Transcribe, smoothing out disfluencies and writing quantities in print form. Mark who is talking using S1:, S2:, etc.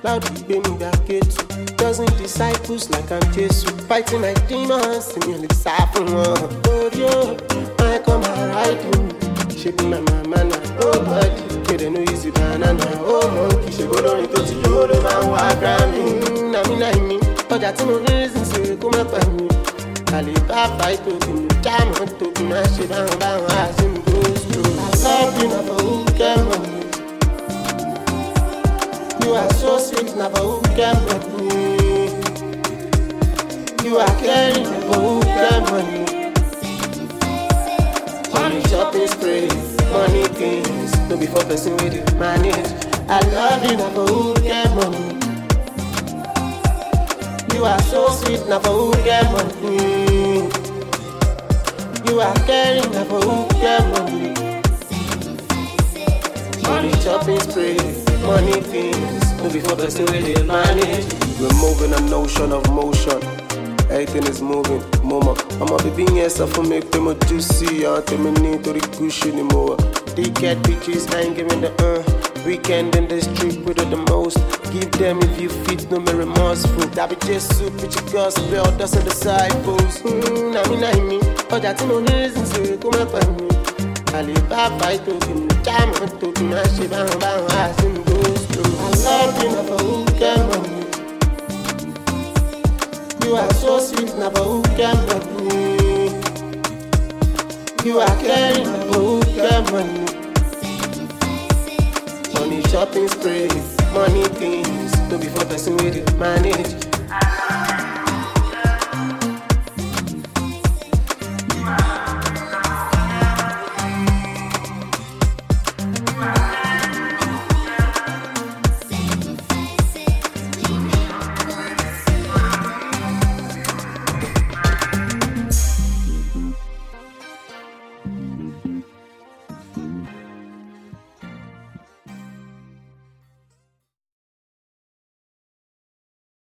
S1: Loudly gbé mi gba kétu. Dozen disciples like I'm Jesus. Fighting my demons, mi ò lè sá fún wọn. Lórí o, I come and ride you. Ṣé bí my mama na nobody? Kéde no easy banana. Ó mọ̀ kì í ṣe gbólórin tó ti dúró ló máa ń wá Grammy. Nàmí náà mi, ọjà tí mo rí sí ṣe kó má pa mi. Kàlè bá fight òkè mi, jáàmù tó kì máa ṣe báwọn àti mi go slow. I love you na for who get money. You are so sweet na for who get money. You are caring na for who get money. Money shopping spree, money things, no be for person with it manage. I love you na for who get money. You are so sweet na for who get money. You are caring na for who get money. Money shopping spree, money things, no be for person with it manage.
S2: Removing a notion of motion. Everything is moving, mama. I'ma be being here so for make them a juicy. I'll tell me need to the cushion anymore.
S1: They get bitches, I ain't giving the weekend in the street with the most. Give them if you fit, no me remorseful. That be just soup with your gospel, dust and disciples. Nami, ọjà tí mo ní reason ṣe kó má pa mi. Kàlè bá fight òkè mi, jáàmù tó kì máa ṣe báwọn àti mi go slow. I love you na for who get money. You are so sweet na for who get money. You are caring na for who get money. Money shopping spree, money things, no be for person with it manage.